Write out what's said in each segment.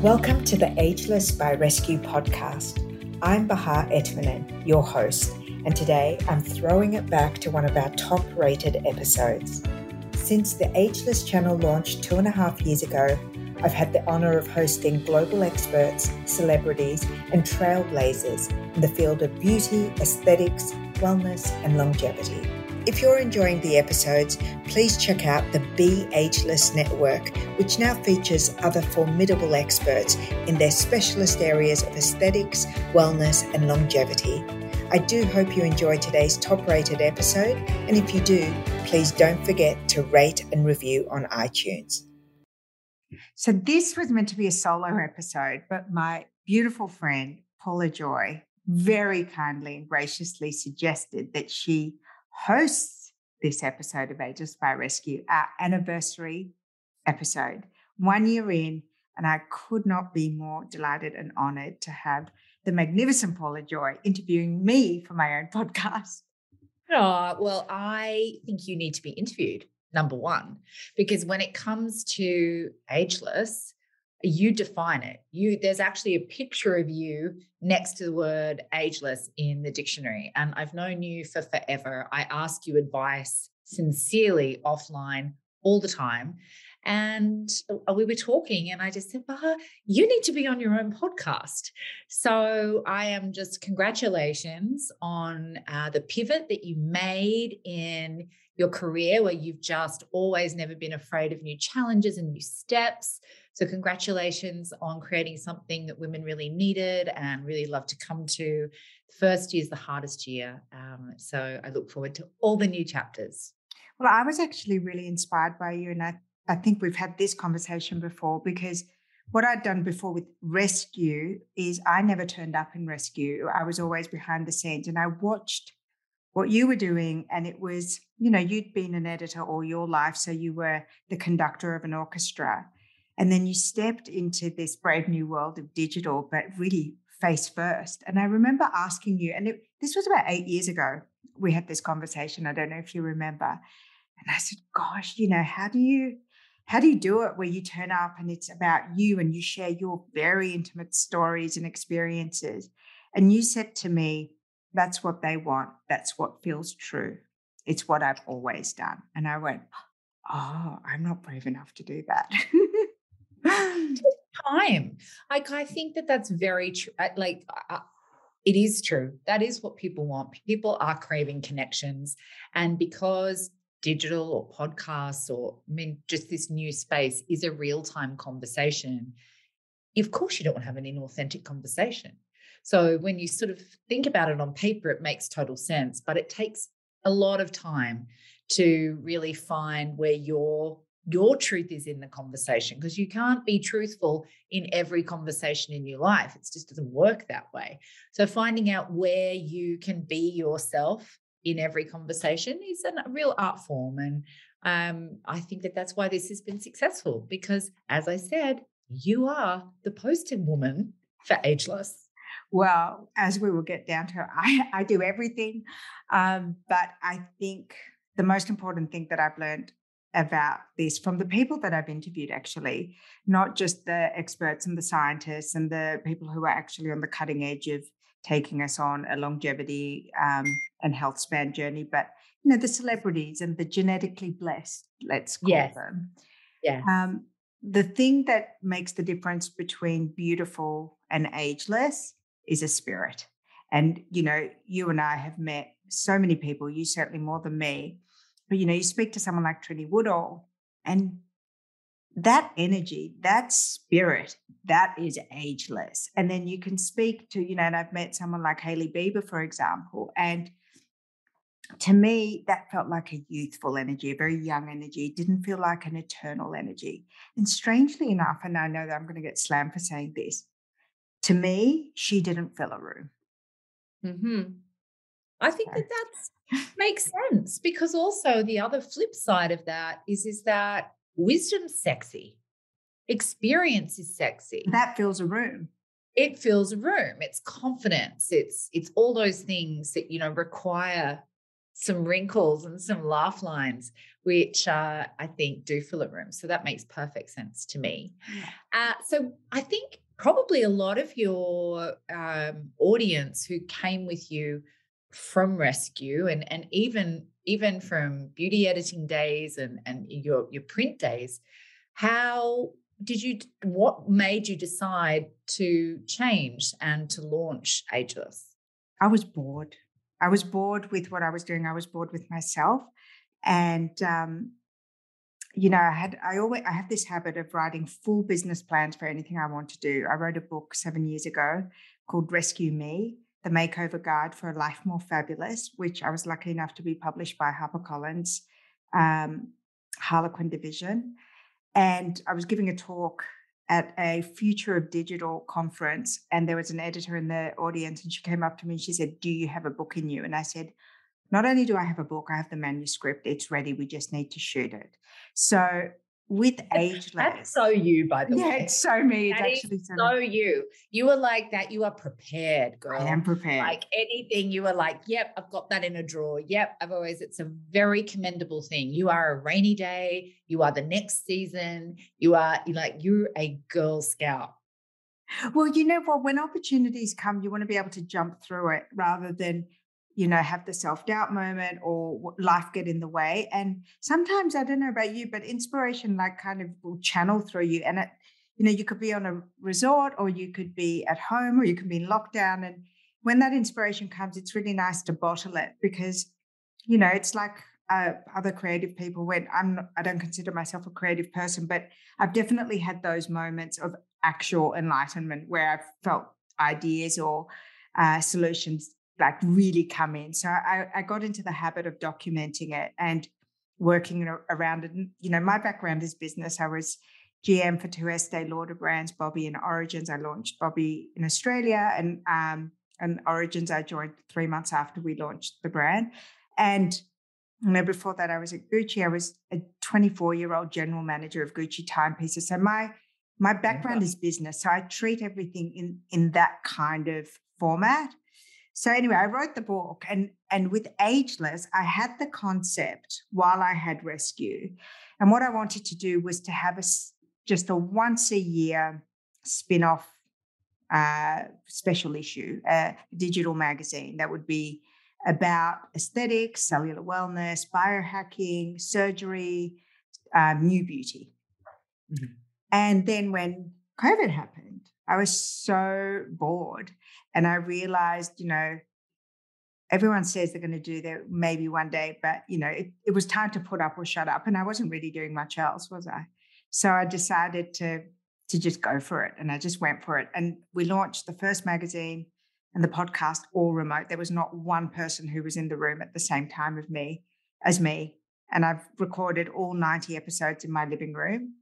Welcome to the Ageless by Rescue podcast. I'm Bahar Etmanen, your host, and today I'm throwing it back to one of our top-rated episodes. Since the Ageless channel launched 2.5 years ago, I've had the honor of hosting global experts, celebrities, and trailblazers in the field of beauty, aesthetics, wellness, and longevity. If you're enjoying the episodes, please check out the Be Ageless Network, which now features other formidable experts in their specialist areas of aesthetics, wellness, and longevity. I do hope you enjoyed today's top-rated episode, and if you do, please don't forget to rate and review on iTunes. So this was meant to be a solo episode, but my beautiful friend, Paula Joy, very kindly and graciously suggested that she hosts this episode of Ageless by Rescue, our anniversary episode, 1 year in, and I could not be more delighted and honored to have the magnificent Paula Joy interviewing me for my own podcast. Oh, well, I think you need to be interviewed, number one, because when it comes to ageless, you define it. There's actually a picture of you next to the word ageless in the dictionary. And I've known you for forever. I ask you advice sincerely offline all the time. And we were talking and I just said, Baha, you need to be on your own podcast. So I am just congratulations on the pivot that you made in your career, where you've just always never been afraid of new challenges and new steps. So congratulations on creating something that women really needed and really love to come to. The first year is the hardest year. So I look forward to all the new chapters. Well, I was actually really inspired by you. And I think we've had this conversation before, because what I'd done before with Rescue is I never turned up in Rescue. I was always behind the scenes and I watched what you were doing. And it was, you'd been an editor all your life. So you were the conductor of an orchestra. And then you stepped into this brave new world of digital, but really face first. And I remember asking you, and this was about 8 years ago, we had this conversation. I don't know if you remember. And I said, gosh, how do you do it where you turn up and it's about you and you share your very intimate stories and experiences? And you said to me, that's what they want. That's what feels true. It's what I've always done. And I went, oh, I'm not brave enough to do that. Time. I think that's very true. It is true. That is what people want. People are craving connections. And because digital or podcasts just this new space is a real-time conversation, of course you don't want to have an inauthentic conversation. So when you sort of think about it on paper, it makes total sense, but it takes a lot of time to really find where your truth is in the conversation, because you can't be truthful in every conversation in your life. It just doesn't work that way. So finding out where you can be yourself in every conversation is a real art form. And I think that's why this has been successful, because as I said, you are the poster woman for ageless. Well, as we will get down to, I do everything. But I think the most important thing that I've learned about this from the people that I've interviewed, actually, not just the experts and the scientists and the people who are actually on the cutting edge of taking us on a longevity and health span journey, but the celebrities and the genetically blessed, let's call them. Yeah. The thing that makes the difference between beautiful and ageless is a spirit. And you and I have met so many people, you certainly more than me, but you speak to someone like Trinny Woodall, and that energy, that spirit, that is ageless. And then you can speak to, and I've met someone like Hailey Bieber, for example, and to me, that felt like a youthful energy, a very young energy. It didn't feel like an eternal energy. And strangely enough, and I know that I'm going to get slammed for saying this, to me, she didn't fill a room. Mm-hmm. I think that makes sense, because also the other flip side of that is that wisdom's sexy. Experience is sexy. That fills a room. It fills a room. It's confidence. It's all those things that, require some wrinkles and some laugh lines, which I think do fill a room. So that makes perfect sense to me. So I think probably a lot of your audience who came with you from Rescue and even from beauty editing days and your print days, what made you decide to change and to launch Ageless? I was bored. I was bored with what I was doing. I was bored with myself. And, I have this habit of writing full business plans for anything I want to do. I wrote a book 7 years ago called Rescue Me, The Makeover Guide for a Life More Fabulous, which I was lucky enough to be published by HarperCollins, Harlequin division. And I was giving a talk at a Future of Digital conference, and there was an editor in the audience, and she came up to me and she said, "Do you have a book in you?" And I said, "Not only do I have a book, I have the manuscript. It's ready. We just need to shoot it." So with Ageless. That's so you, by the way. Yeah, it's so me. It's that actually is so you. You are like that. You are prepared, girl. I am prepared. Like anything, you are like, yep, I've got that in a drawer. Yep, it's a very commendable thing. You are a rainy day. You are the next season. You're a Girl Scout. Well, you know what? When opportunities come, you want to be able to jump through it rather than have the self-doubt moment or life get in the way. And sometimes, I don't know about you, but inspiration kind of will channel through you. And you could be on a resort, or you could be at home, or you could be in lockdown. And when that inspiration comes, it's really nice to bottle it because, it's like other creative people when I don't consider myself a creative person, but I've definitely had those moments of actual enlightenment where I've felt ideas or solutions really come in. So I got into the habit of documenting it and working around it. And, my background is business. I was GM for two Estee Lauder brands, Bobbi and Origins. I launched Bobbi in Australia, and Origins I joined 3 months after we launched the brand. And before that, I was at Gucci. I was a 24-year-old general manager of Gucci timepieces. So my background is business. So I treat everything in that kind of format. So anyway, I wrote the book, and with Ageless, I had the concept while I had Rescue. And what I wanted to do was to have just a once a year spin-off special issue, a digital magazine that would be about aesthetics, cellular wellness, biohacking, surgery, new beauty. Mm-hmm. And then when COVID happened, I was so bored. And I realized, everyone says they're going to do that maybe one day, but, it was time to put up or shut up. And I wasn't really doing much else, was I? So I decided to just go for it. And I just went for it. And we launched the first magazine and the podcast all remote. There was not one person who was in the room at the same time as me. And I've recorded all 90 episodes in my living room.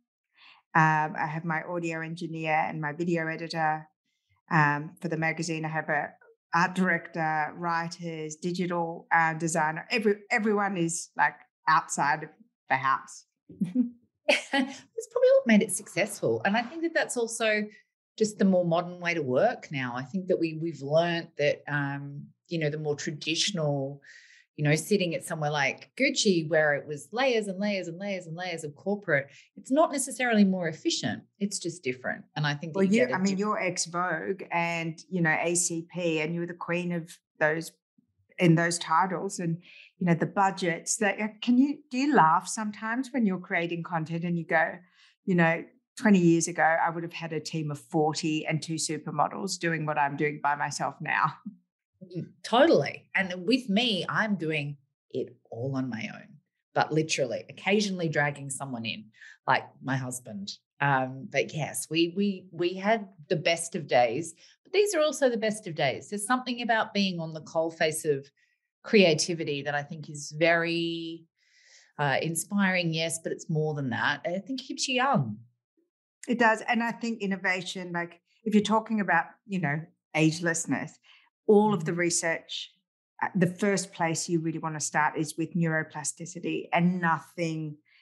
I have my audio engineer and my video editor. For the magazine, I have a art director, writers, digital designer. Everyone is outside of the house. It's probably what made it successful. And I think that that's also just the more modern way to work now. I think that we've learned that, the more traditional, sitting at somewhere like Gucci, where it was layers and layers and layers and layers of corporate, it's not necessarily more efficient. It's just different. And I think that you're ex-Vogue and, ACP, and you were the queen of those in those titles, and, the budgets that do you laugh sometimes when you're creating content and you go, 20 years ago, I would have had a team of 40 and 2 supermodels doing what I'm doing by myself now. Totally. And with me, I'm doing it all on my own, but literally occasionally dragging someone in, like my husband. But yes, we had the best of days, but these are also the best of days. There's something about being on the coalface of creativity that I think is very inspiring. Yes, but it's more than that. I think it keeps you young. It does. And I think innovation, if you're talking about, agelessness, all of the research, the first place you really want to start is with neuroplasticity, and nothing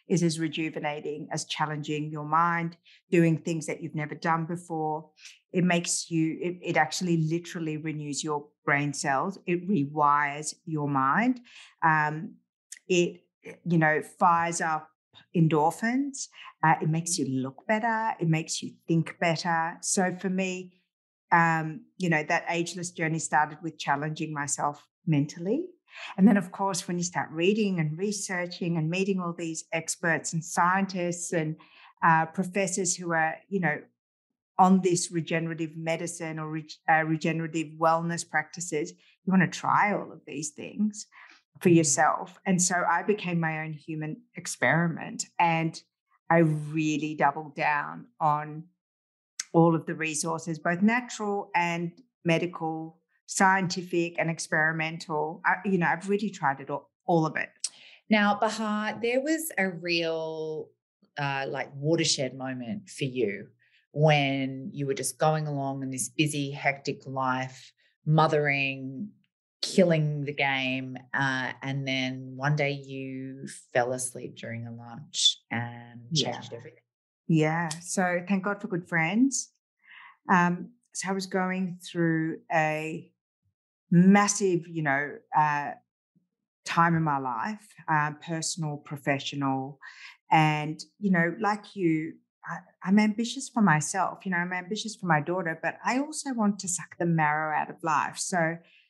is as rejuvenating as challenging your mind, doing things that you've never done before. It makes you, it actually literally renews your brain cells. It rewires your mind. It, fires up endorphins. It makes you look better. It makes you think better. So for me, that ageless journey started with challenging myself mentally. And then, of course, when you start reading and researching and meeting all these experts and scientists and professors who are, on this regenerative medicine or regenerative wellness practices, you want to try all of these things for yourself. And so I became my own human experiment, and I really doubled down on all of the resources, both natural and medical, scientific and experimental. I've really tried it all of it. Now, Bahar, there was a real watershed moment for you when you were just going along in this busy, hectic life, mothering, killing the game. And then one day you fell asleep during a lunch and changed everything. Yeah. So thank God for good friends. So I was going through a massive, time in my life, personal, professional. And, like you, I'm ambitious for myself. I'm ambitious for my daughter, but I also want to suck the marrow out of life. So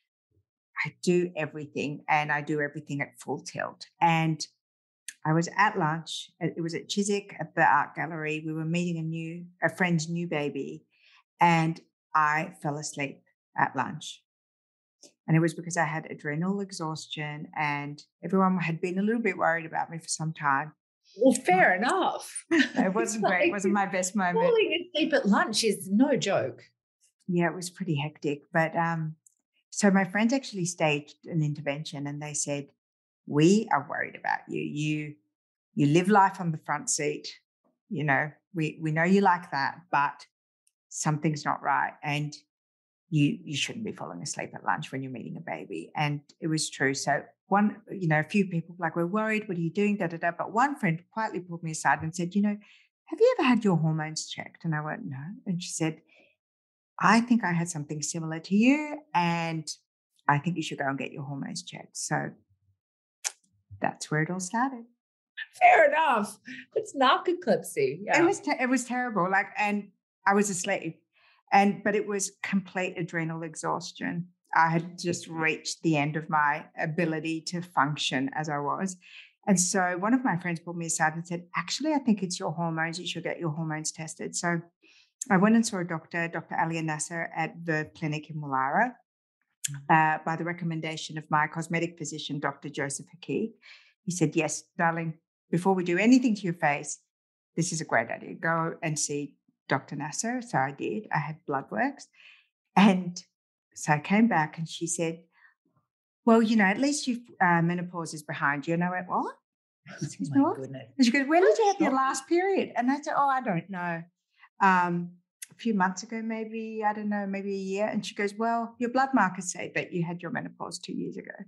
I do everything, and I do everything at full tilt. And I was at lunch. It was at Chiswick at the art gallery. We were meeting a friend's new baby, and I fell asleep at lunch. And it was because I had adrenal exhaustion, and everyone had been a little bit worried about me for some time. Well, fair enough. It wasn't great. It wasn't my best moment. Falling asleep at lunch is no joke. Yeah, it was pretty hectic. But so my friends actually staged an intervention, and they said, "We are worried about you. You live life on the front seat. We know you like that, but something's not right, and you shouldn't be falling asleep at lunch when you're meeting a baby." And it was true. So a few people were like, "We're worried. What are you doing?" Da, da, da. But one friend quietly pulled me aside and said, "Have you ever had your hormones checked?" And I went, "No." And she said, "I think I had something similar to you, and I think you should go and get your hormones checked." So that's where it all started. Fair enough. It's narcolepsy. Yeah. It was terrible. And I was asleep, but it was complete adrenal exhaustion. I had just reached the end of my ability to function as I was. And so one of my friends pulled me aside and said, "Actually, I think it's your hormones. You should get your hormones tested." So I went and saw a doctor, Dr. Alia Nasser at the clinic in Woollahra, by the recommendation of my cosmetic physician, Dr. Joseph Hakee. He said, "Yes, darling, before we do anything to your face, this is a great idea. Go and see Dr. Nasser." So I did. I had blood works. And so I came back and she said, "Well, at least menopause is behind you." And I went, "What?" Oh my goodness. And she goes, "When did you have your last period?" And I said, "Oh, I don't know. A few months ago, maybe, I don't know, maybe a year." And she goes, "Well, your blood markers say that you had your menopause 2 years ago."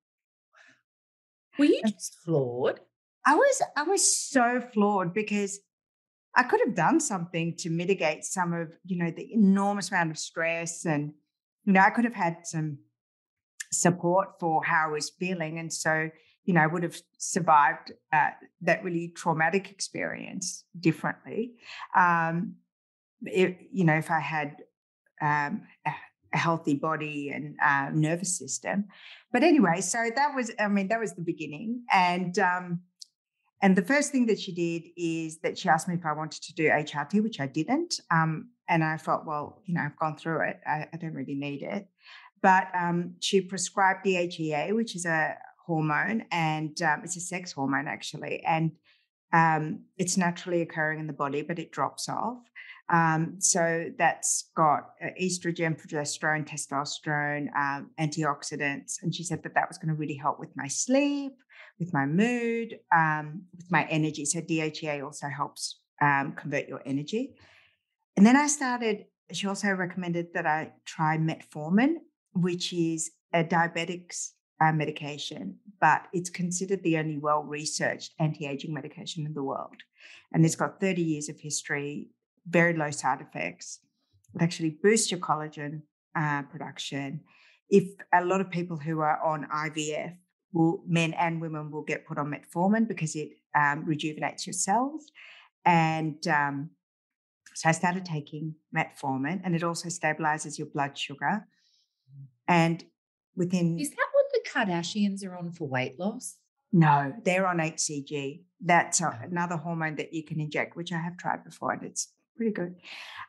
Were you just floored? I was so floored because I could have done something to mitigate some of, the enormous amount of stress. And, I could have had some support for how I was feeling. And so, I would have survived that really traumatic experience differently. If I had a healthy body and nervous system. But anyway, so that was the beginning. And the first thing that she did is that she asked me if I wanted to do HRT, which I didn't. And I felt, well, I've gone through it. I don't really need it. But she prescribed DHEA, which is a hormone, and it's a sex hormone, actually. And it's naturally occurring in the body, but it drops off. So that's got estrogen, progesterone, testosterone, antioxidants. And she said that was going to really help with my sleep, with my mood, with my energy. So DHEA also helps convert your energy. And then she also recommended that I try metformin, which is a diabetic's medication, but it's considered the only well-researched anti-aging medication in the world. And it's got 30 years of history, very low side effects. It actually boosts your collagen production. If a lot of people who are on IVF, men and women will get put on metformin because it rejuvenates your cells. And so I started taking metformin, and it also stabilizes your blood sugar. And within... Is that what the Kardashians are on for weight loss? No, they're on HCG. That's another hormone that you can inject, which I have tried before, and it's pretty good.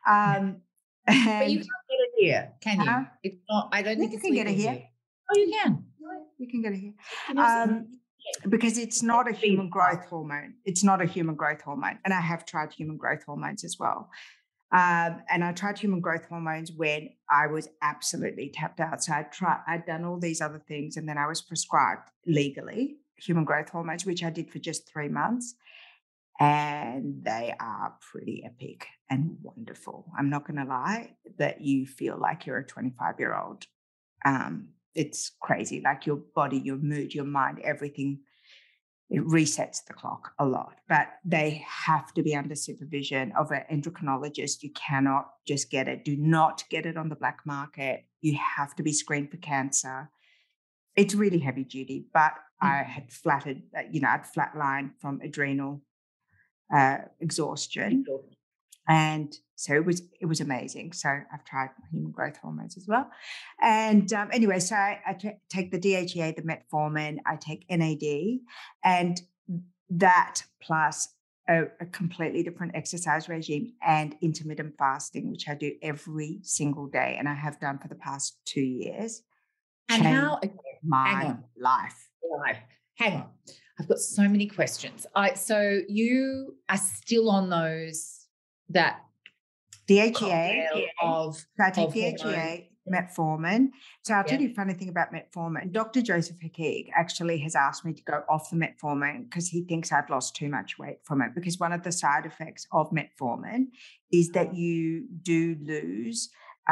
But you can't get it here, can you? It's not. I don't think you it's can get legal it here. here. Oh, you can. You can get it here. Because it's not a human growth hormone. It's not a human growth hormone. And I have tried human growth hormones as well. And I tried human growth hormones when I was absolutely tapped out. So I'd done all these other things, and then I was prescribed legally human growth hormones, which I did for just 3 months. And they are pretty epic and wonderful. I'm not going to lie, that you feel like you're a 25-year-old. It's crazy, like your body, your mood, your mind, everything. It resets the clock a lot, but they have to be under supervision of an endocrinologist. You cannot just get it. Do not get it on the black market. You have to be screened for cancer. It's really heavy duty, but I had I'd flatlined from adrenal exhaustion. And so it was amazing. So I've tried human growth hormones as well. And anyway, so I take the DHEA, the metformin, I take NAD, and that plus a completely different exercise regime and intermittent fasting, which I do every single day. And I have done for the past 2 years. And how? My life. Hang on. I've got so many questions. So you are still on those, that DHEA of... So I take DHEA, metformin. So I'll tell you a funny thing about metformin. Dr. Joseph Hakeeg actually has asked me to go off the metformin because he thinks I've lost too much weight from it, because one of the side effects of metformin is that you do lose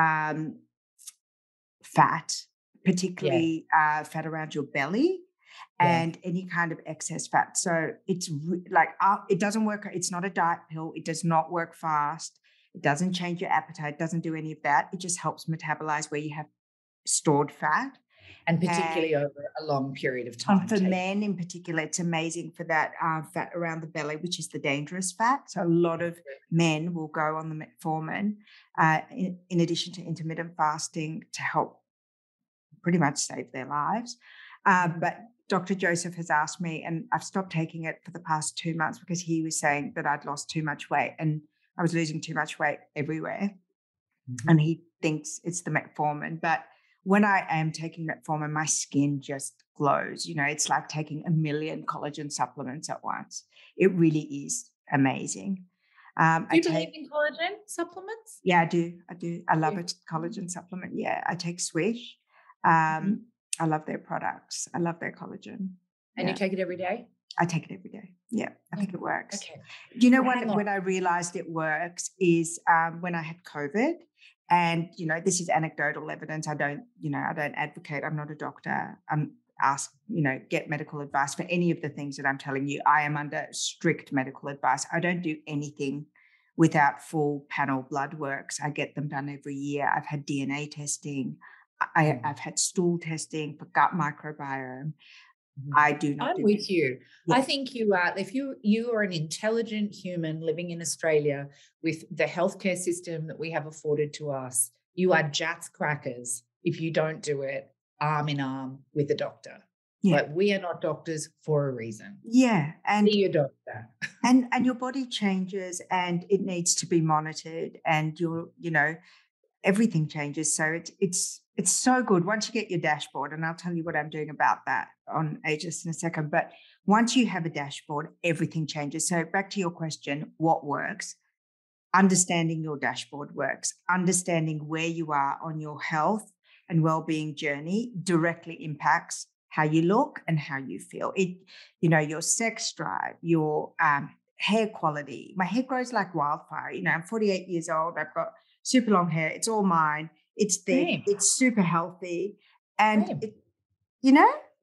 fat, particularly fat around your belly. And any kind of excess fat. So it's it doesn't work. It's not a diet pill. It does not work fast. It doesn't change your appetite. It doesn't do any of that. It just helps metabolize where you have stored fat. And particularly over a long period of time. For men in particular, it's amazing for that fat around the belly, which is the dangerous fat. So a lot of men will go on the metformin in addition to intermittent fasting to help pretty much save their lives. But Dr. Joseph has asked me, and I've stopped taking it for the past 2 months because he was saying that I'd lost too much weight and I was losing too much weight everywhere. Mm-hmm. And he thinks it's the metformin. But when I am taking metformin, my skin just glows. It's like taking 1 million collagen supplements at once. It really is amazing. Do you believe in collagen supplements? Yeah, I do. I love a collagen supplement. Yeah, I take Swish. I love their products. I love their collagen. And you take it every day? I take it every day. Yeah, I think it works. Okay. When I realized it works is when I had COVID, and this is anecdotal evidence. I don't advocate. I'm not a doctor. I'm asked, get medical advice for any of the things that I'm telling you. I am under strict medical advice. I don't do anything without full panel blood works. I get them done every year. I've had DNA testing. I've had stool testing for gut microbiome. I do not. I'm with you. Yeah. I think you are. If you are an intelligent human living in Australia with the healthcare system that we have afforded to us, you are Jats crackers if you don't do it arm in arm with a doctor. Yeah. Like, we are not doctors for a reason. Yeah, and be a doctor. and your body changes, and it needs to be monitored, and everything changes. So it's so good once you get your dashboard, and I'll tell you what I'm doing about that on Ageless in a second. But once you have a dashboard, everything changes. So back to your question, what works? Understanding your dashboard works. Understanding where you are on your health and well-being journey directly impacts how you look and how you feel. Your sex drive, your hair quality. My hair grows like wildfire. I'm 48 years old. I've got super long hair. It's all mine. It's thick. It's super healthy. And,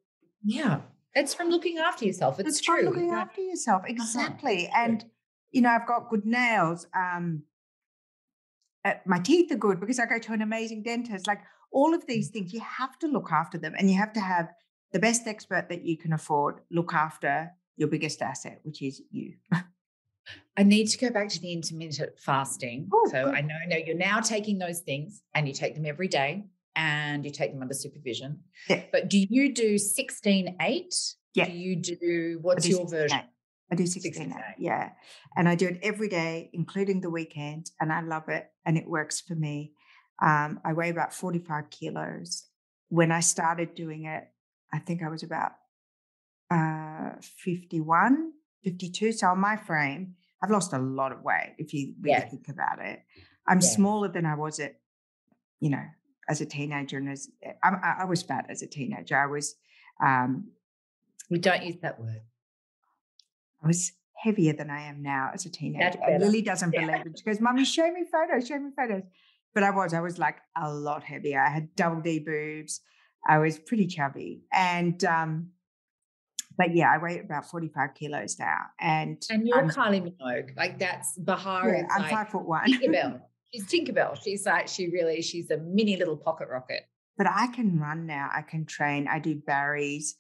Yeah. It's from looking after yourself. It's From true. looking after yourself. Exactly. Uh-huh. And, I've got good nails. My teeth are good because I go to an amazing dentist. Like all of these things, you have to look after them, and you have to have the best expert that you can afford look after your biggest asset, which is you. I need to go back to the intermittent fasting. Oh, So good. I know you're now taking those things and you take them every day and you take them under supervision. Yeah. But do you do 16/8? Yeah. Do you do, I what's do your 16 version? 8. I do 16 8. Yeah. And I do it every day, including the weekend. And I love it. And it works for me. I weigh about 45 kilos. When I started doing it, I think I was about 51, 52. So on my frame, I've lost a lot of weight if you really Yes. think about it. I'm Yes. smaller than I was you know, as a teenager. And I was fat as a teenager. We don't use that word. I was heavier than I am now as a teenager. That's And better. Lily doesn't believe it. She goes, Mummy, show me photos, show me photos. But I was like a lot heavier. I had double D boobs. I was pretty chubby. But yeah, I weigh about 45 kilos now. And And you're Kylie Minogue. Like that's Bahar is I'm like 5'1". Tinkerbell. She's Tinkerbell. She's like, she's a mini little pocket rocket. But I can run now. I can train. I do Barry's.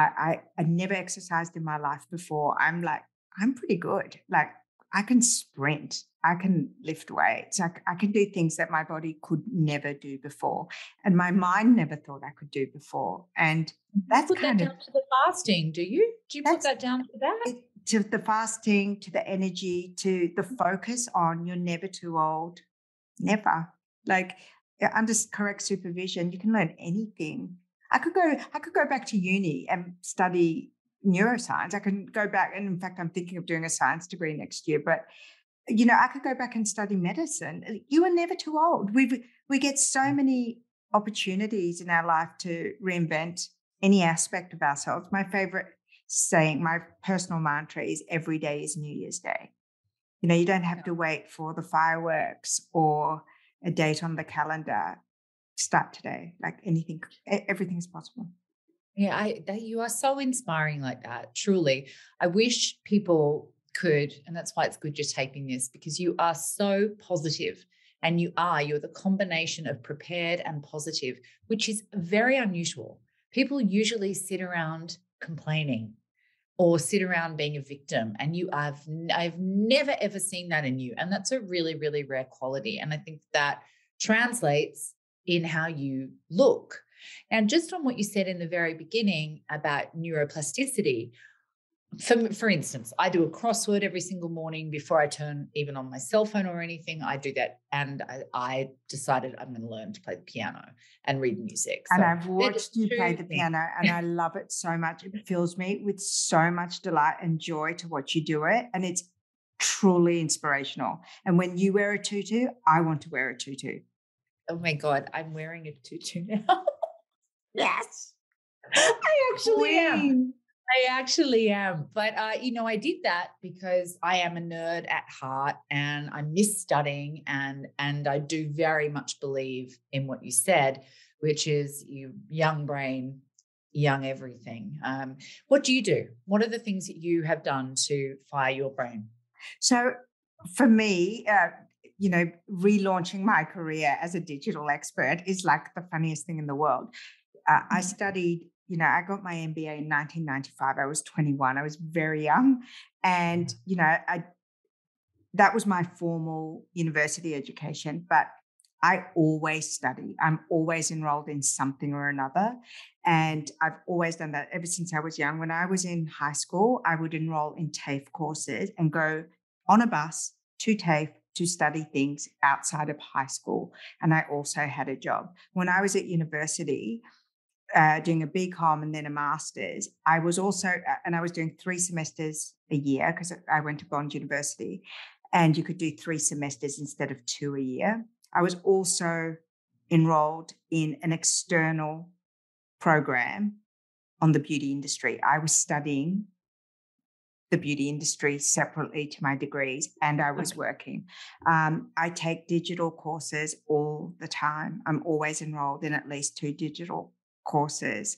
I never exercised in my life before. I'm pretty good. Like I can sprint. I can lift weights. I can do things that my body could never do before. And my mind never thought I could do before. And that's Put that down to the fasting, do you? Do you put that down to that? To the fasting, to the energy, to the focus on you're never too old. Never. Like under correct supervision, you can learn anything. I could go back to uni and study neuroscience. I can go back, and in fact, I'm thinking of doing a science degree next year. But I could go back and study medicine. You are never too old. We get so many opportunities in our life to reinvent any aspect of ourselves. My favorite saying, my personal mantra is every day is New Year's Day. You don't have to wait for the fireworks or a date on the calendar. Start today. Like anything, everything's possible. Yeah, you are so inspiring like that. Truly. I wish people could, and that's why it's good you're taping this, because you are so positive and you're the combination of prepared and positive, which is very unusual. People usually sit around complaining or sit around being a victim. And I've never ever seen that in you. And that's a really, really rare quality. And I think that translates in how you look. And just on what you said in the very beginning about neuroplasticity, for instance, I do a crossword every single morning before I turn even on my cell phone or anything. I do that. And I decided I'm going to learn to play the piano and read music. And So I've watched you play the things. piano and I love it so much. It fills me with so much delight and joy to watch you do it. And it's truly inspirational. And when you wear a tutu, I want to wear a tutu. Oh my God, I'm wearing a tutu now. Yes. I actually am. But, I did that because I am a nerd at heart and I miss studying. And I do very much believe in what you said, which is you young brain, young everything. What do you do? What are the things that you have done to fire your brain? So for me, relaunching my career as a digital expert is like the funniest thing in the world. I studied, I got my MBA in 1995. I was 21. I was very young. And, that was my formal university education. But I always study. I'm always enrolled in something or another. And I've always done that ever since I was young. When I was in high school, I would enroll in TAFE courses and go on a bus to TAFE to study things outside of high school. And I also had a job. When I was at university, doing a BCom and then a master's, I was also, and I was doing 3 semesters a year because I went to Bond University, and you could do 3 semesters instead of 2 a year. I was also enrolled in an external program on the beauty industry. I was studying the beauty industry separately to my degrees, and I was working. I take digital courses all the time. I'm always enrolled in at least 2 digital courses.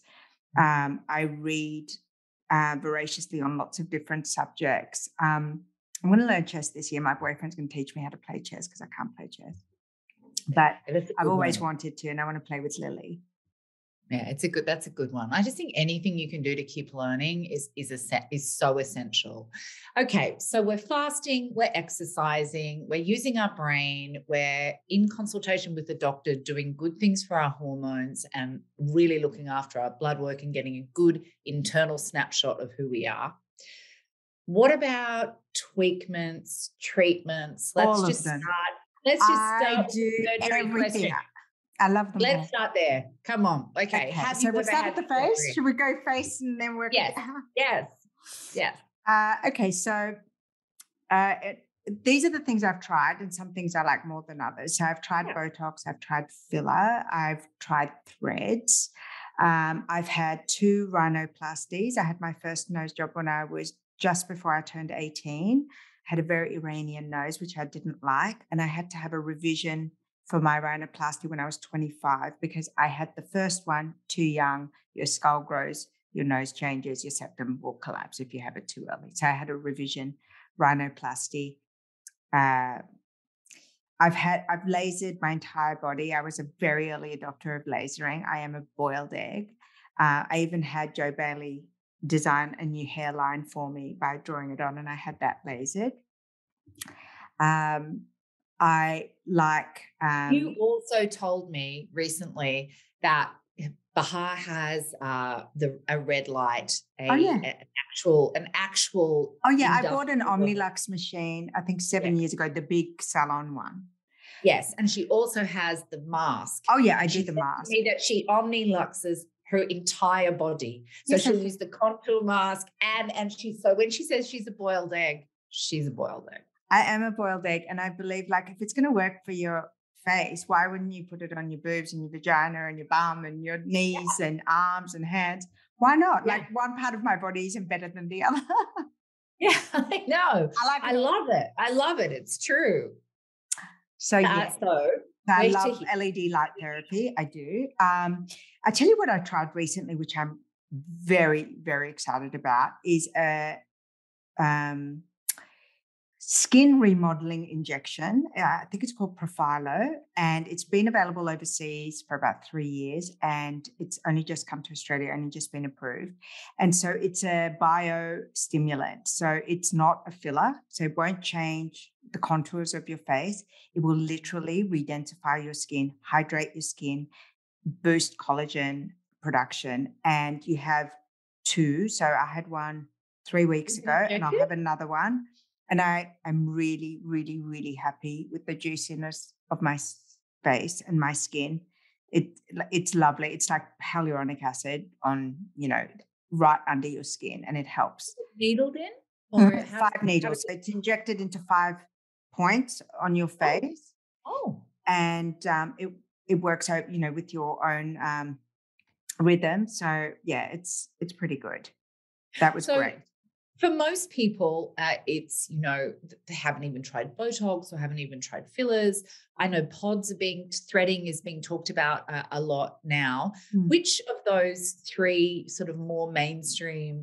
I read voraciously on lots of different subjects. I'm going to learn chess this year. My boyfriend's going to teach me how to play chess because I can't play chess. But I've always wanted to, and I want to play with Lily. Yeah, that's a good one. I just think anything you can do to keep learning is so essential. Okay, so we're fasting, we're exercising, we're using our brain, we're in consultation with the doctor, doing good things for our hormones and really looking after our blood work and getting a good internal snapshot of who we are. What about tweakments, treatments? Let's just start with everything. Question. I love them. Let's start there. Come on. Okay. So we'll start with the face. Should we go face and then work? Yes. Yes. Okay. So these are the things I've tried, and some things I like more than others. So I've tried Botox, I've tried filler, I've tried threads. I've had 2 rhinoplasties. I had my first nose job when I was just before I turned 18. I had a very Iranian nose, which I didn't like, and I had to have a revision for my rhinoplasty when I was 25 because I had the first one too young. Your skull grows, your nose changes, your septum will collapse if you have it too early. So I had a revision rhinoplasty. I've lasered my entire body. I was a very early adopter of lasering. I am a boiled egg. I even had Joe Bailey design a new hairline for me by drawing it on, and I had that lasered. I like. You also told me recently that Bahar has a red light, an actual. Oh yeah, I bought an Omnilux machine. I think 7 years ago, the big salon one. Yes, and she also has the mask. Oh yeah, I do the mask. To me that she Omniluxes her entire body, so she'll use the contour mask and so when she says she's a boiled egg, she's a boiled egg. I am a boiled egg, and I believe if it's going to work for your face, why wouldn't you put it on your boobs and your vagina and your bum and your knees and arms and hands? Why not? Yeah. One part of my body isn't better than the other. Yeah, I know. I love it. I love it. It's true. So I love LED light therapy. I do. I tell you what I tried recently, which I'm very, very excited about, is a skin remodeling injection. I think it's called Profilo, and it's been available overseas for about 3 years, and it's only just come to Australia, only just been approved. And so it's a biostimulant. So it's not a filler, so it won't change the contours of your face. It will literally re-densify your skin, hydrate your skin, boost collagen production. And you have 2. So I had one 3 weeks ago, and I'll have another one. And I am really, really, really happy with the juiciness of my face and my skin. It's lovely. It's like hyaluronic acid on, right under your skin, and it helps. Needled in? Or 5 needles. It's injected into 5 points on your face. Oh. And it works out, with your own rhythm. So yeah, it's pretty good. That was great. For most people, it's, they haven't even tried Botox or haven't even tried fillers. I know threading is being talked about a lot now. Which of those 3 sort of more mainstream,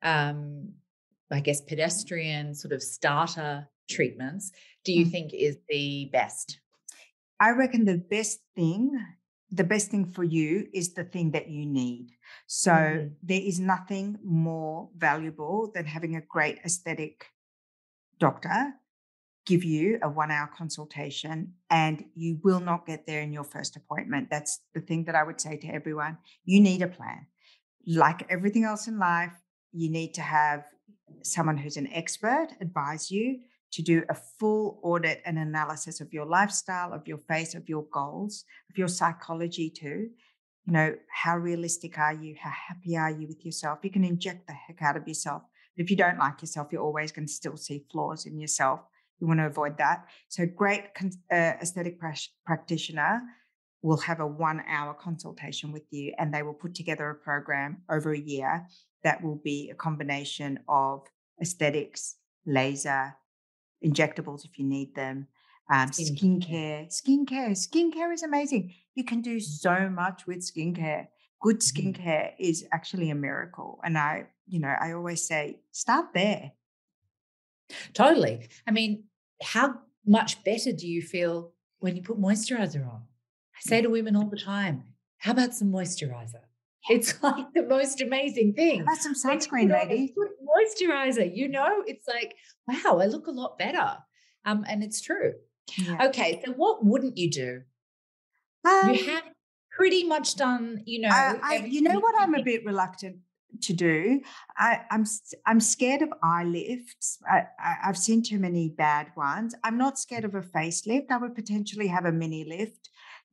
pedestrian sort of starter treatments do you think is the best? I reckon the best thing for you is the thing that you need. So there is nothing more valuable than having a great aesthetic doctor give you a 1-hour consultation, and you will not get there in your first appointment. That's the thing that I would say to everyone. You need a plan. Like everything else in life, you need to have someone who's an expert advise you to do a full audit and analysis of your lifestyle, of your face, of your goals, of your psychology too. How realistic are you? How happy are you with yourself? You can inject the heck out of yourself. But if you don't like yourself, you're always going to still see flaws in yourself. You want to avoid that. So great aesthetic practitioner will have a 1-hour consultation with you, and they will put together a program over a year that will be a combination of aesthetics, laser, injectables if you need them, skincare. Skincare is amazing. You can do so much with skincare. good skincare is actually a miracle. And I always say, start there. Totally. I mean, how much better do you feel when you put moisturizer on? I say to women all the time, how about some moisturizer? It's like the most amazing thing. How about some sunscreen, lady? Put moisturizer, it's like, wow, I look a lot better. And it's true. Yeah. Okay, so what wouldn't you do? You have pretty much done, you know what I'm a bit reluctant to do? I'm scared of eye lifts. I've seen too many bad ones. I'm not scared of a facelift. I would potentially have a mini lift,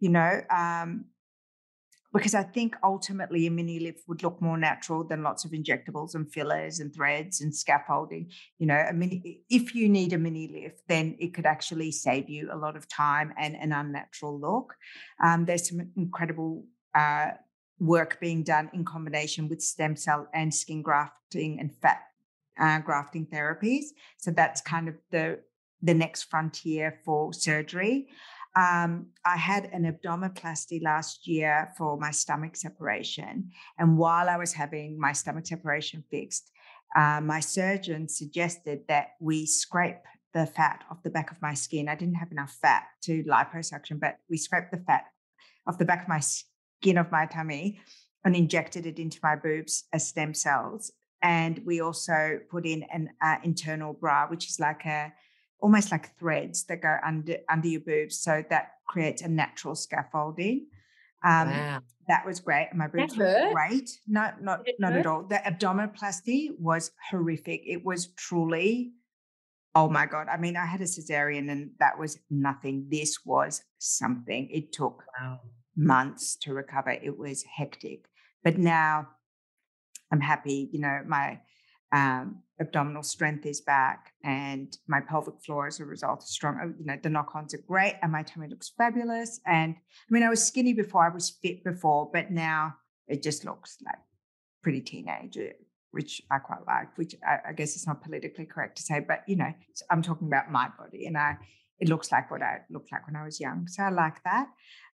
because I think ultimately a mini lift would look more natural than lots of injectables and fillers and threads and scaffolding. If you need a mini lift, then it could actually save you a lot of time and an unnatural look. There's some incredible work being done in combination with stem cell and skin grafting and fat grafting therapies. So that's kind of the next frontier for surgery. I had an abdominoplasty last year for my stomach separation. And while I was having my stomach separation fixed, my surgeon suggested that we scrape the fat off the back of my skin. I didn't have enough fat to liposuction, but we scraped the fat off the back of my skin of my tummy and injected it into my boobs as stem cells. And we also put in an internal bra, which is almost like threads that go under your boobs. So that creates a natural scaffolding. Wow. That was great. And my boobs were great. Not at all. The abdominoplasty was horrific. It was truly, oh my God. I mean, I had a cesarean and that was nothing. This was something. It took months to recover. It was hectic. But now I'm happy, my abdominal strength is back and my pelvic floor as a result is strong. The knock-ons are great and my tummy looks fabulous. And I mean, I was skinny before, I was fit before, but now it just looks like pretty teenage, which I quite like, which I guess it's not politically correct to say, but I'm talking about my body and it looks like what I looked like when I was young. So I like that.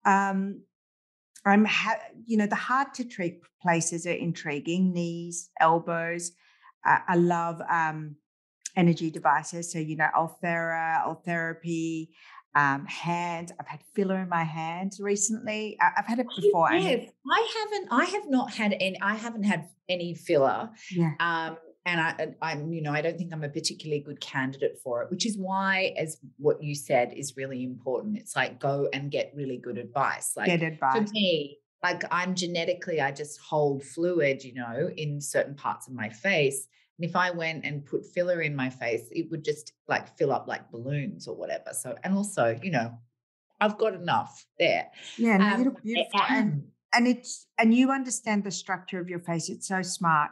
The hard to treat places are intriguing: knees, elbows. I love energy devices. So, Ulthera, Ultherapy, hands. I've had filler in my hands recently. I've had it before. Yes, I haven't had any filler. Yeah. And I don't think I'm a particularly good candidate for it, which is why, as what you said, is really important. It's like, go and get really good advice. Like, get advice. For me, like I just hold fluid, in certain parts of my face. And if I went and put filler in my face, it would just like fill up like balloons or whatever. So, and also, I've got enough there. Yeah, no, you look beautiful. And you understand the structure of your face. It's so smart.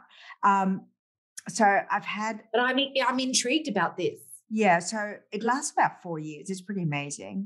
So I've had... But I'm intrigued about this. Yeah, so it lasts about 4 years. It's pretty amazing.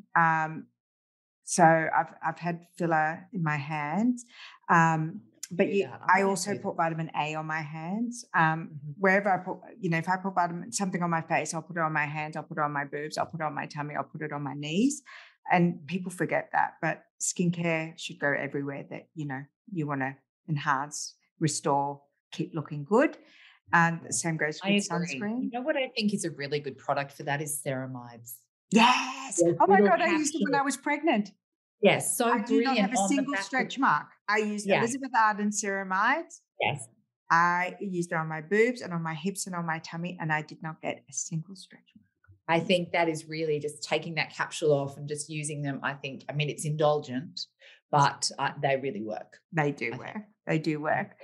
So I've had filler in my hands. But I also put vitamin A on my hands. Wherever I put, if I put something on my face, I'll put it on my hands, I'll put it on my boobs, I'll put it on my tummy, I'll put it on my knees. And people forget that. But skincare should go everywhere that, you want to enhance, restore, keep looking good. And the same goes with sunscreen. You know what I think is a really good product for that is ceramides. Yes. Oh my God, I used it when I was pregnant. Yes, so I do not have a single stretch mark. I used Elizabeth Arden ceramides. Yes. I used it on my boobs and on my hips and on my tummy, and I did not get a single stretch mark. I think that is really just taking that capsule off and just using them. It's indulgent, but they really work. They do work. They do work.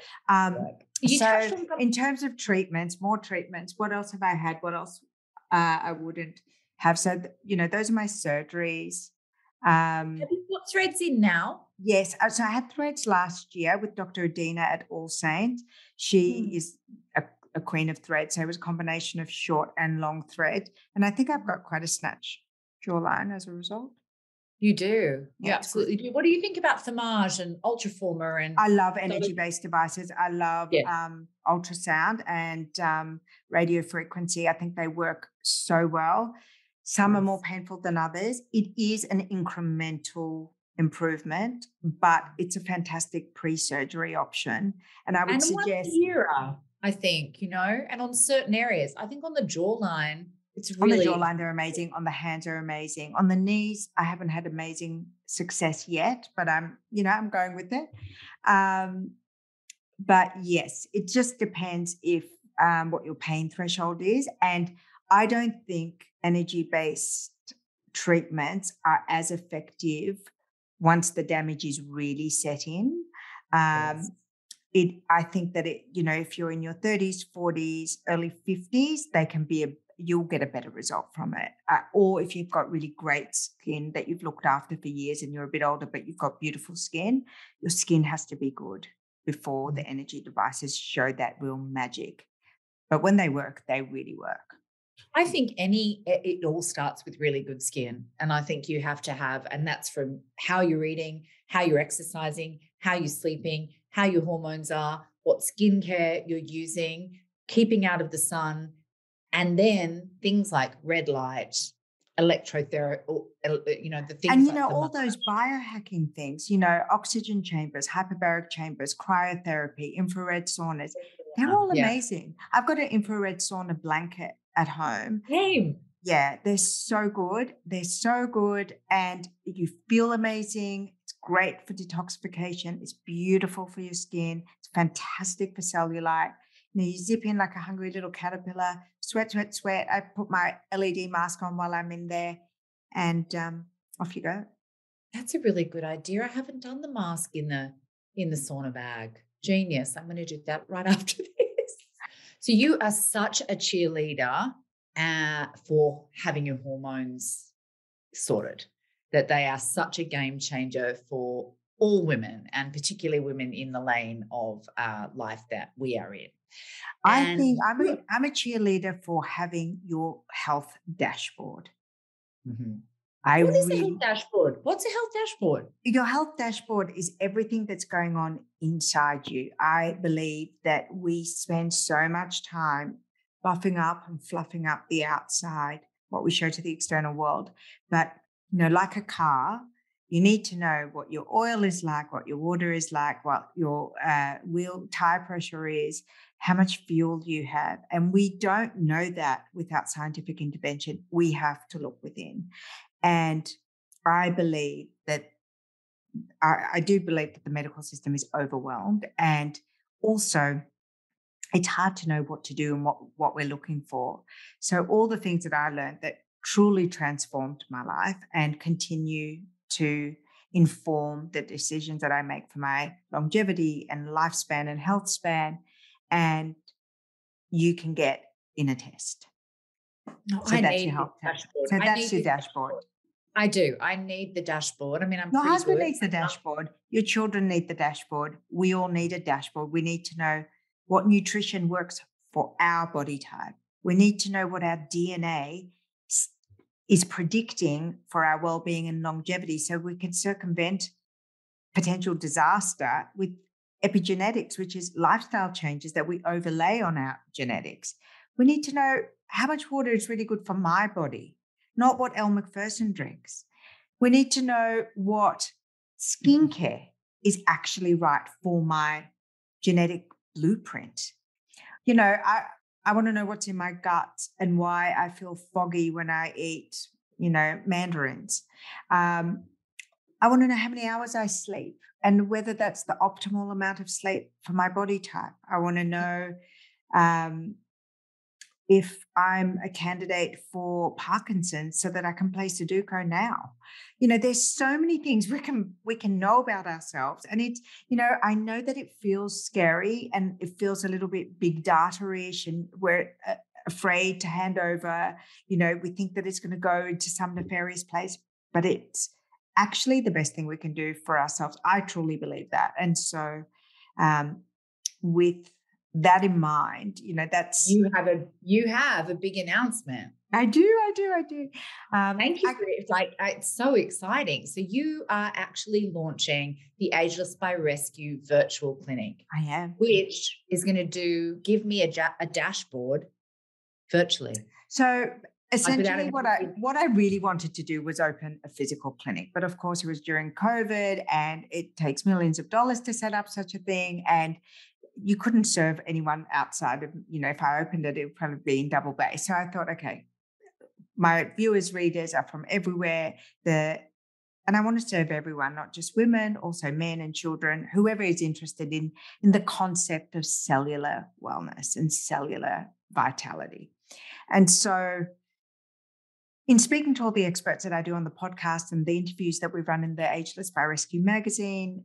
So in terms of treatments, more treatments, what else have I had? What else I wouldn't have? So, those are my surgeries. Have you got threads in now? Yes. So I had threads last year with Dr. Adina at All Saints. She is a queen of thread. So it was a combination of short and long thread. And I think I've got quite a snatch jawline as a result. You do. You absolutely do. What do you think about Thermage and Ultraformer? And I love energy-based devices. I love ultrasound and radio frequency. I think they work so well. Some are more painful than others. It is an incremental improvement, but it's a fantastic pre-surgery option. And I would And suggest once a year, I think, and on certain areas, I think on the jawline, it's on the really jawline, they're amazing. On the hands are amazing. On the knees, I haven't had amazing success yet, but I'm going with it. But yes, it just depends if what your pain threshold is. And I don't think energy-based treatments are as effective once the damage is really set in. yes. I think that if you're in your 30s, 40s, early 50s, you'll get a better result from it. Or if you've got really great skin that you've looked after for years and you're a bit older, but you've got beautiful skin, your skin has to be good before the energy devices show that real magic. But when they work, they really work. I think it all starts with really good skin. And I think you have to have, and that's from how you're eating, how you're exercising, how you're sleeping, how your hormones are, what skincare you're using, keeping out of the sun, and then things like red light, electrotherapy, the things and like all those biohacking things, oxygen chambers, hyperbaric chambers, cryotherapy, infrared saunas, they're all amazing. I've got an infrared sauna blanket at home. Same. Yeah, they're so good. They're so good, and you feel amazing. It's great for detoxification. It's beautiful for your skin. It's fantastic for cellulite. You zip in like a hungry little caterpillar, sweat, sweat, sweat. I put my LED mask on while I'm in there, and off you go. That's a really good idea. I haven't done the mask in the sauna bag. Genius. I'm going to do that right after this. So you are such a cheerleader for having your hormones sorted, that they are such a game changer for all women, and particularly women in the lane of life that we are in. I think I'm a cheerleader for having your health dashboard. Mm-hmm. What is a health dashboard? What's a health dashboard? Your health dashboard is everything that's going on inside you. I believe that we spend so much time buffing up and fluffing up the outside, what we show to the external world. But, like a car, you need to know what your oil is like, what your water is like, what your wheel tire pressure is, how much fuel you have. And we don't know that without scientific intervention. We have to look within. And I believe that I do believe that the medical system is overwhelmed, and also it's hard to know what to do and what we're looking for. So all the things that I learned that truly transformed my life and continue to inform the decisions that I make for my longevity and lifespan and health span, and you can get in a test. No, so that's your health dashboard. So that's your dashboard. I do. I need the dashboard. I mean, your husband needs the dashboard. Your children need the dashboard. We all need a dashboard. We need to know what nutrition works for our body type. We need to know what our DNA is predicting for our well-being and longevity, so we can circumvent potential disaster with epigenetics, which is lifestyle changes that we overlay on our genetics. We need to know how much water is really good for my body, not what Elle Macpherson drinks. We need to know what skincare is actually right for my genetic blueprint. I want to know what's in my gut and why I feel foggy when I eat, mandarins. I want to know how many hours I sleep and whether that's the optimal amount of sleep for my body type. I want to know if I'm a candidate for Parkinson's so that I can play Sudoku now. There's so many things we can know about ourselves. And it's, I know that it feels scary and it feels a little bit big data-ish, and we're afraid to hand over, we think that it's going to go into some nefarious place, but it's actually the best thing we can do for ourselves. I truly believe that. And so with that in mind, that's you have a big announcement. I do. Thank you. It's so exciting. So you are actually launching the Ageless by Rescue virtual clinic. I am, which is going to give me a dashboard virtually. So essentially what I really wanted to do was open a physical clinic. But of course, it was during COVID and it takes millions of dollars to set up such a thing. And you couldn't serve anyone outside of, if I opened it, it would probably be in Double Bay. So I thought, okay, my viewers, readers are from everywhere. And I want to serve everyone, not just women, also men and children, whoever is interested in the concept of cellular wellness and cellular vitality. And so in speaking to all the experts that I do on the podcast and the interviews that we've run in the Ageless by Rescue magazine,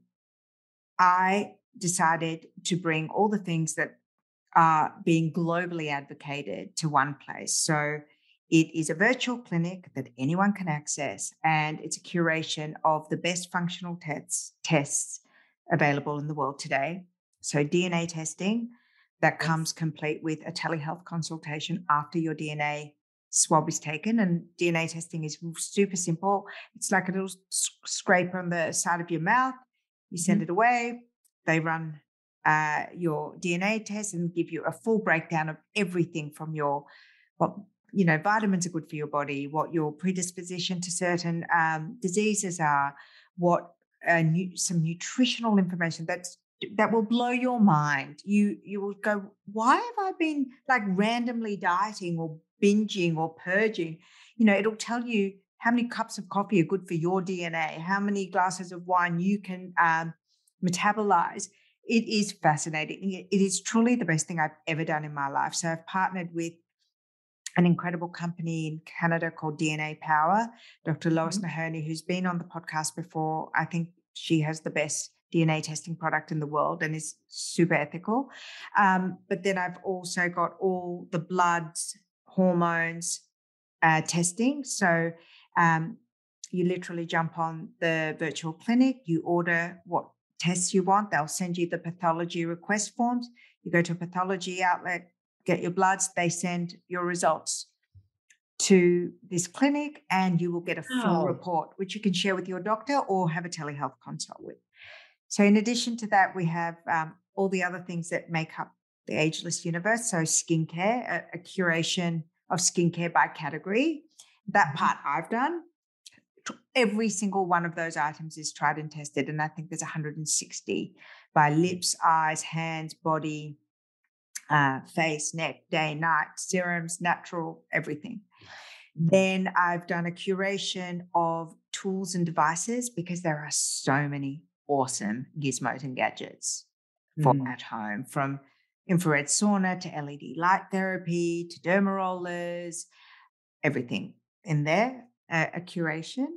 I decided to bring all the things that are being globally advocated to one place. So it is a virtual clinic that anyone can access, and it's a curation of the best functional tests available in the world today. So DNA testing that comes complete with a telehealth consultation after your DNA swab is taken. And DNA testing is super simple. It's like a little scrape on the side of your mouth. You send it away. They run your DNA test and give you a full breakdown of everything from what vitamins are good for your body, what your predisposition to certain diseases are, what some nutritional information that will blow your mind. You will go, why have I been like randomly dieting or binging or purging? It'll tell you how many cups of coffee are good for your DNA, how many glasses of wine you can metabolize. It is fascinating. It is truly the best thing I've ever done in my life. So I've partnered with an incredible company in Canada called DNA Power, Dr. Lois Naherney, who's been on the podcast before. I think she has the best DNA testing product in the world and is super ethical. But then I've also got all the bloods, hormones testing. So you literally jump on the virtual clinic, you order what tests you want. They'll send you the pathology request forms. You go to a pathology outlet, get your bloods, they send your results to this clinic, and you will get a full report, which you can share with your doctor or have a telehealth consult with. So in addition to that, we have all the other things that make up the Ageless universe. So skincare, a curation of skincare by category. That part I've done. Every single one of those items is tried and tested. And I think there's 160 by lips, eyes, hands, body, face, neck, day, night, serums, natural, everything. Then I've done a curation of tools and devices because there are so many awesome gizmos and gadgets for at home, from infrared sauna to LED light therapy to derma rollers, everything in there, a curation.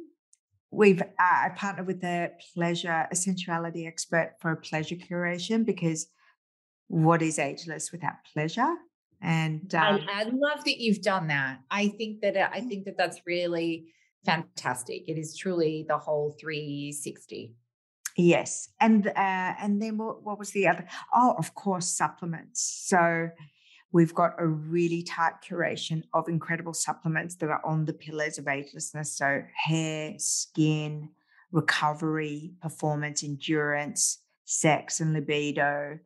I partnered with a sensuality expert for a pleasure curation, because what is ageless without pleasure? And I love that you've done that. I think that that's really fantastic. It is truly the whole 360. Yes. And then what was the other? Oh, of course, supplements. So we've got a really tight curation of incredible supplements that are on the pillars of agelessness. So hair, skin, recovery, performance, endurance, sex and libido,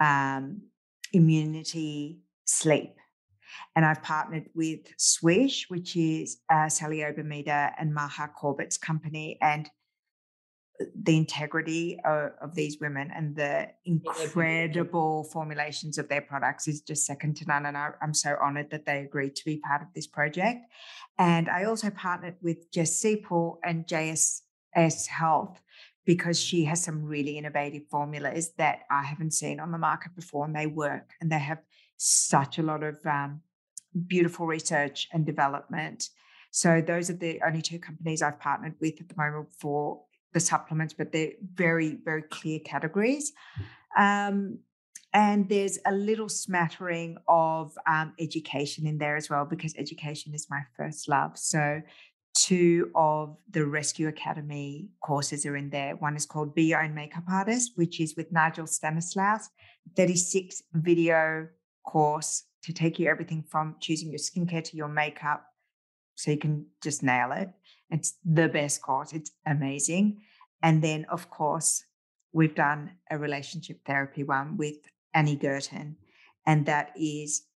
immunity, sleep. And I've partnered with Swish, which is Sally Obermeter and Maha Corbett's company, and the integrity of these women and the incredible formulations of their products is just second to none. And I'm so honored that they agreed to be part of this project. And I also partnered with Jess Seapool and JSS Health, because she has some really innovative formulas that I haven't seen on the market before, and they work, and they have such a lot of beautiful research and development. So those are the only two companies I've partnered with at the moment for the supplements, but they're very, very clear categories. And there's a little smattering of education in there as well, because education is my first love. So 2 of the Rescue Academy courses are in there. One is called Be Your Own Makeup Artist, which is with Nigel Stanislaus, 36 video course to take you everything from choosing your skincare to your makeup, so you can just nail it. It's the best course. It's amazing. And then, of course, we've done a relationship therapy one with Annie Girton, and that is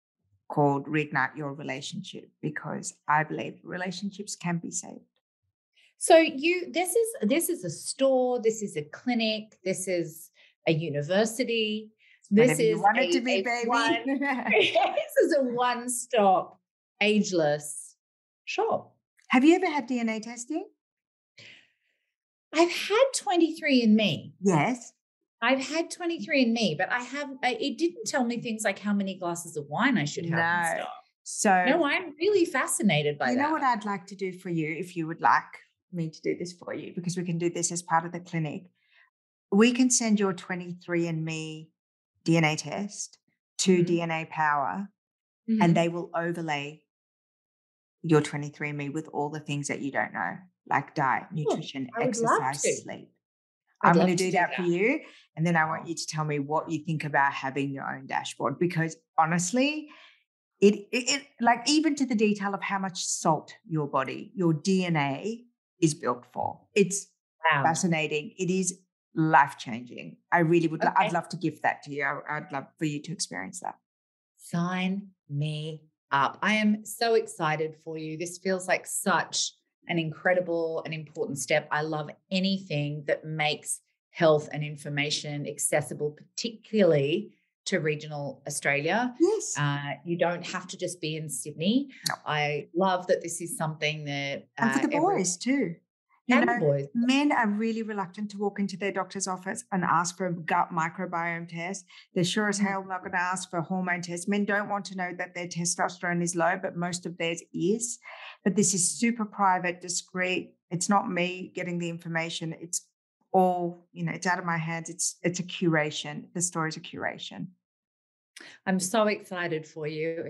called Reignite Your Relationship, because I believe relationships can be saved. So this is a store, this is a clinic, this is a university. Whatever you want it to be, baby. This is a one-stop, ageless shop. Have you ever had DNA testing? I've had 23andMe. Yes. I've had 23andMe, but it didn't tell me things like how many glasses of wine I should have and stuff. So no, I'm really fascinated by that. You know what I'd like to do for you, if you would like me to do this for you, because we can do this as part of the clinic. We can send your 23andMe DNA test to DNA Power, and they will overlay your 23andMe with all the things that you don't know, like diet, nutrition, exercise, sleep. I'm going to do that for you. And then I want you to tell me what you think about having your own dashboard, because honestly, it like, even to the detail of how much salt your body, your DNA is built for. It's fascinating. It is life-changing. I really would. I'd love to gift that to you. I'd love for you to experience that. Sign me up. I am so excited for you. This feels like such an incredible and important step. I love anything that makes health and information accessible, particularly to regional Australia. Yes. You don't have to just be in Sydney. No. I love that this is something that... and for the boys too. Boys. Men are really reluctant to walk into their doctor's office and ask for a gut microbiome test. They're sure as hell not going to ask for a hormone test. Men don't want to know that their testosterone is low, but most of theirs is. But this is super private, discreet. It's not me getting the information. It's all, it's out of my hands. It's a curation. The story's a curation. I'm so excited for you.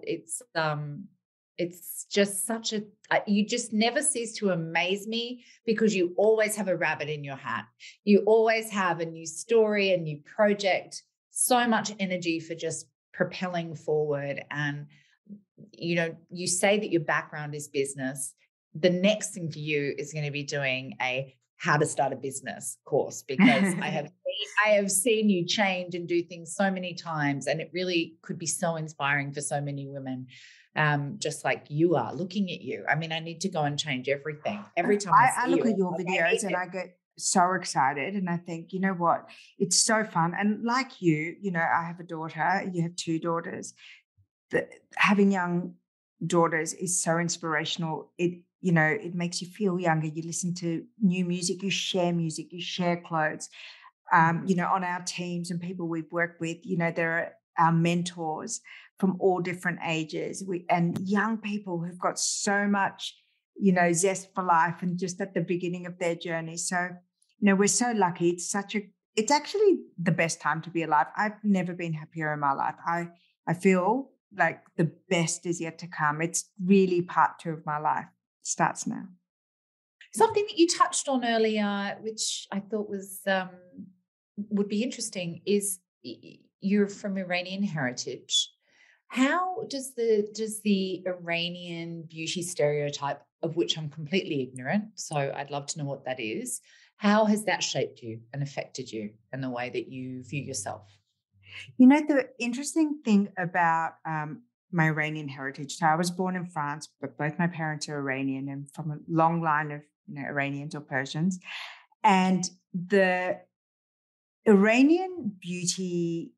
It's just such you just never cease to amaze me, because you always have a rabbit in your hat. You always have a new story, a new project, so much energy for just propelling forward. And, you say that your background is business. The next thing for you is going to be doing a how to start a business course, because I have seen you change and do things so many times, and it really could be so inspiring for so many women. Just like you are looking at you. I mean, I need to go and change everything. Every time I look at your videos and I get so excited, and I think, you know what, it's so fun. And like you, I have a daughter, you have two daughters. Having young daughters is so inspirational. It makes you feel younger. You listen to new music, you share clothes. On our teams and people we've worked with, there are our mentors from all different ages, and young people who've got so much, zest for life and just at the beginning of their journey. So, we're so lucky. It's actually the best time to be alive. I've never been happier in my life. I feel like the best is yet to come. It's really part 2 of my life. It starts now. Something that you touched on earlier, which I thought was would be interesting, is you're from Iranian heritage. How does the Iranian beauty stereotype, of which I'm completely ignorant, so I'd love to know what that is, how has that shaped you and affected you and the way that you view yourself? The interesting thing about my Iranian heritage, so I was born in France, but both my parents are Iranian and from a long line of Iranians or Persians. And the Iranian beauty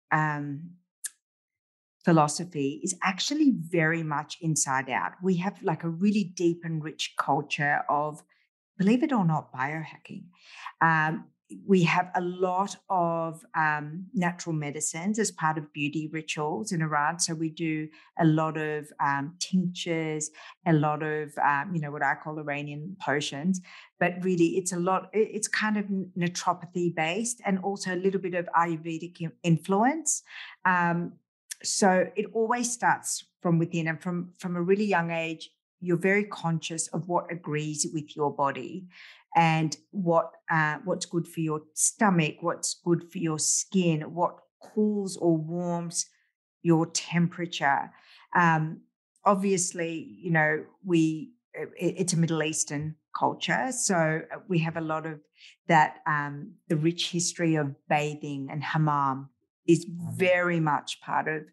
philosophy is actually very much inside out. We have like a really deep and rich culture of, believe it or not, biohacking. We have a lot of natural medicines as part of beauty rituals in Iran. So we do a lot of tinctures, a lot of, what I call Iranian potions. But really, it's kind of naturopathy based and also a little bit of Ayurvedic influence. So it always starts from within, and from a really young age, you're very conscious of what agrees with your body and what's good for your stomach, what's good for your skin, what cools or warms your temperature. Obviously, it's a Middle Eastern culture, so we have a lot of that. The rich history of bathing and hammam is very much part of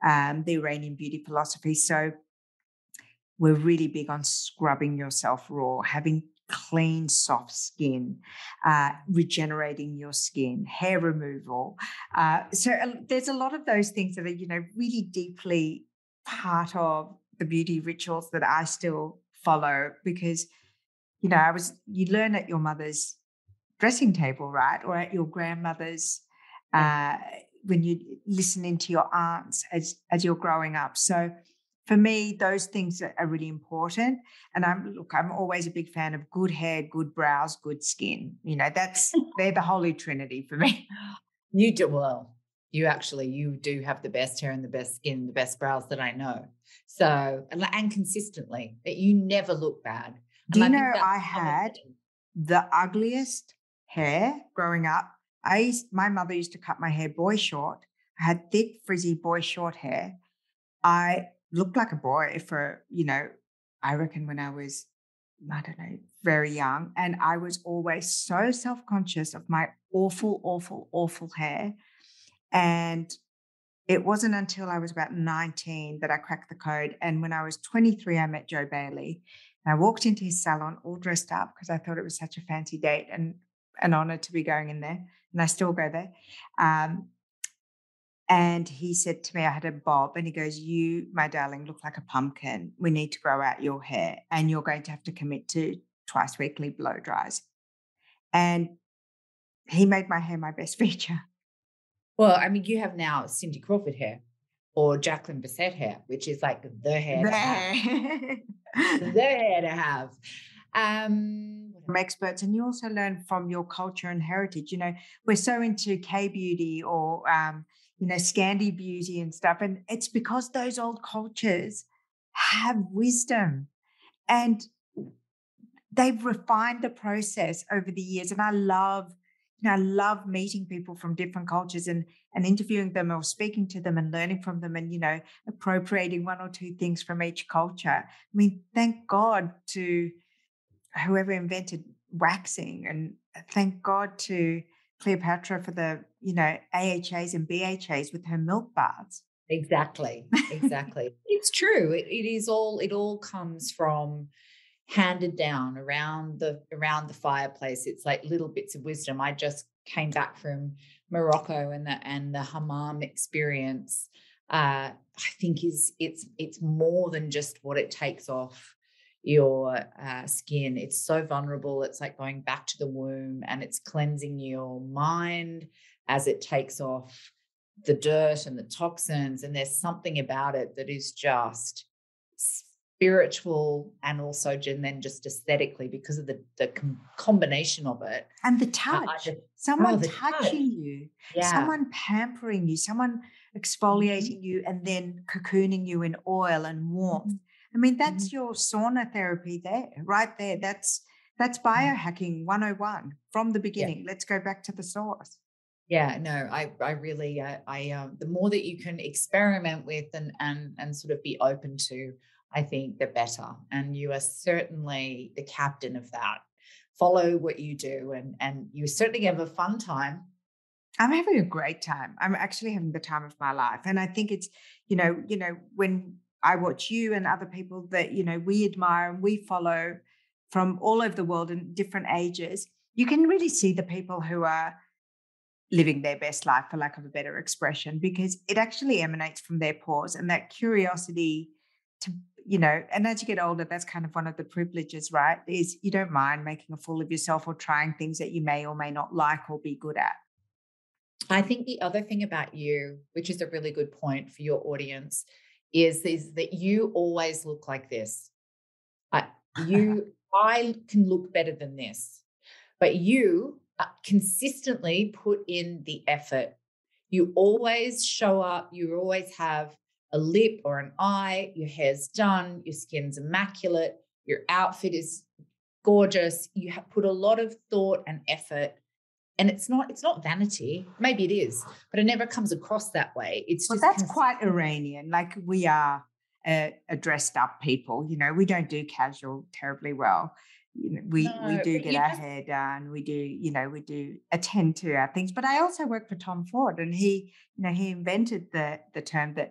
the Iranian beauty philosophy. So we're really big on scrubbing yourself raw, having clean, soft skin, regenerating your skin, hair removal. So there's a lot of those things that are, really deeply part of the beauty rituals that I still follow because, you learn at your mother's dressing table, right? Or at your grandmother's when you listening to your aunts as you're growing up. So for me, those things are really important. And I'm always a big fan of good hair, good brows, good skin. They're the holy trinity for me. You do well. You do have the best hair and the best skin, the best brows that I know. So, and consistently, that you never look bad. Do you know I had the ugliest hair growing up? My mother used to cut my hair boy short. I had thick, frizzy boy short hair. I looked like a boy for, I reckon when I was, I don't know, very young. And I was always so self-conscious of my awful, awful, awful hair. And it wasn't until I was about 19 that I cracked the code. And when I was 23, I met Joe Bailey. And I walked into his salon all dressed up because I thought it was such a fancy date and an honor to be going in there. And I still go there. And he said to me, I had a bob, and he goes, "You, my darling, look like a pumpkin. We need to grow out your hair, and you're going to have to commit to twice weekly blow dries." And he made my hair my best feature. Well, I mean, you have now Cindy Crawford hair or Jacqueline Bisset hair, which is like the hair to have. The hair to have. From experts, and you also learn from your culture and heritage. We're so into K-beauty or Scandi beauty and stuff, and it's because those old cultures have wisdom and they've refined the process over the years. And I love meeting people from different cultures and interviewing them or speaking to them and learning from them and appropriating one or two things from each culture. I mean, thank God to whoever invented waxing, and thank God to Cleopatra for the, AHAs and BHAs with her milk baths. Exactly. It's true. It all comes from handed down around the fireplace. It's like little bits of wisdom. I just came back from Morocco and the hammam experience. I think it's more than just what it takes off your skin. It's so vulnerable. It's like going back to the womb, and it's cleansing your mind as it takes off the dirt and the toxins. And there's something about it that is just spiritual and also then just aesthetically because of the combination of it. And the touch. Someone touching you, someone pampering you, someone exfoliating you and then cocooning you in oil and warmth. I mean, that's your sauna therapy there, right there. That's biohacking 101 from the beginning. Yeah. Let's go back to the source. Yeah, no, I really, the more that you can experiment with and sort of be open to, I think the better. And you are certainly the captain of that. Follow what you do, and you certainly have a fun time. I'm having a great time. I'm actually having the time of my life. And I think it's, when I watch you and other people that, we admire and we follow from all over the world in different ages, you can really see the people who are living their best life, for lack of a better expression, because it actually emanates from their pores and that curiosity to, and as you get older, that's kind of one of the privileges, right? Is you don't mind making a fool of yourself or trying things that you may or may not like or be good at. I think the other thing about you, which is a really good point for your audience, is that you always look like this. I can look better than this, but you consistently put in the effort. You always show up. You always have a lip or an eye. Your hair's done. Your skin's immaculate. Your outfit is gorgeous. You have put a lot of thought and effort. And it's not vanity. Maybe it is, but it never comes across that way. It's just that's quite Iranian. Like we are a dressed up people. We don't do casual terribly well. We do get our hair done. We do attend to our things. But I also work for Tom Ford, and he invented the term that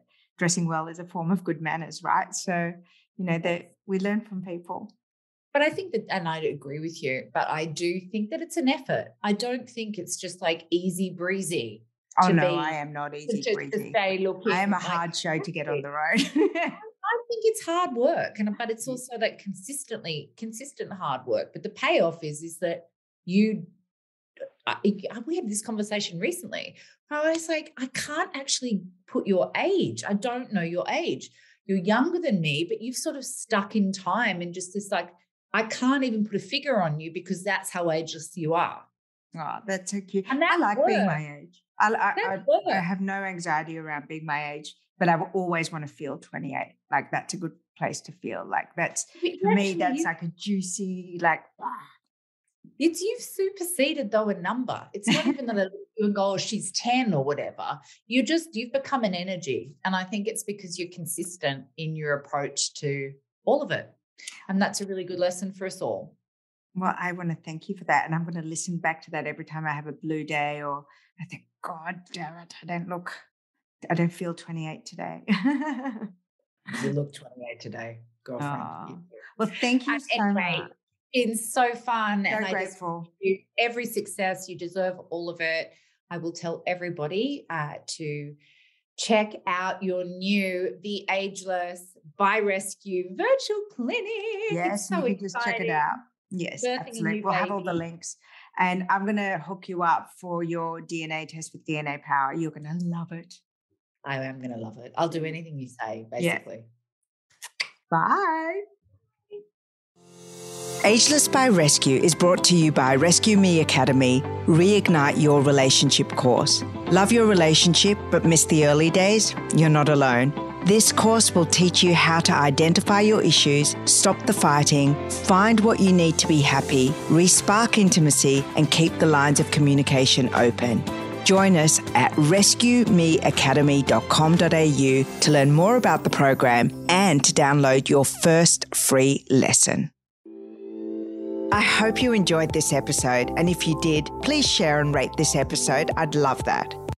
dressing well is a form of good manners, right? So, that we learn from people. But I think that, and I agree with you, but I do think that it's an effort. I don't think it's just like easy breezy. Oh, no, I am not easy breezy. To stay looking. I am a hard show to get on the road. I think it's hard work, but it's also that consistent hard work. But the payoff is that we had this conversation recently. I was like, I can't actually put your age. I don't know your age. You're younger than me, but you've sort of stuck in time and just this like, I can't even put a figure on you because that's how ageless you are. Oh, that's so cute. And I like being my age. I have no anxiety around being my age, but I will always want to feel 28. Like that's a good place to feel. Like that's, for me, that's like a juicy, like, You've superseded though a number. It's not even that you go, oh, she's 10 or whatever. You've become an energy. And I think it's because you're consistent in your approach to all of it. And that's a really good lesson for us all. Well, I want to thank you for that. And I'm going to listen back to that every time I have a blue day or I think, God damn it, I don't feel 28 today. You look 28 today, girlfriend. Oh. Well, thank you so much. It's been so fun. So grateful. Every success, you deserve all of it. I will tell everybody to check out your new The Ageless by Rescue virtual clinic. Yes, so you can just check it out. Yes, absolutely. We'll have all the links. And I'm going to hook you up for your DNA test with DNA Power. You're going to love it. I am going to love it. I'll do anything you say, basically. Yeah. Bye. Ageless by Rescue is brought to you by Rescue Me Academy, Reignite Your Relationship course. Love your relationship but miss the early days? You're not alone. This course will teach you how to identify your issues, stop the fighting, find what you need to be happy, re-spark intimacy, and keep the lines of communication open. Join us at rescuemeacademy.com.au to learn more about the program and to download your first free lesson. I hope you enjoyed this episode, and if you did, please share and rate this episode. I'd love that.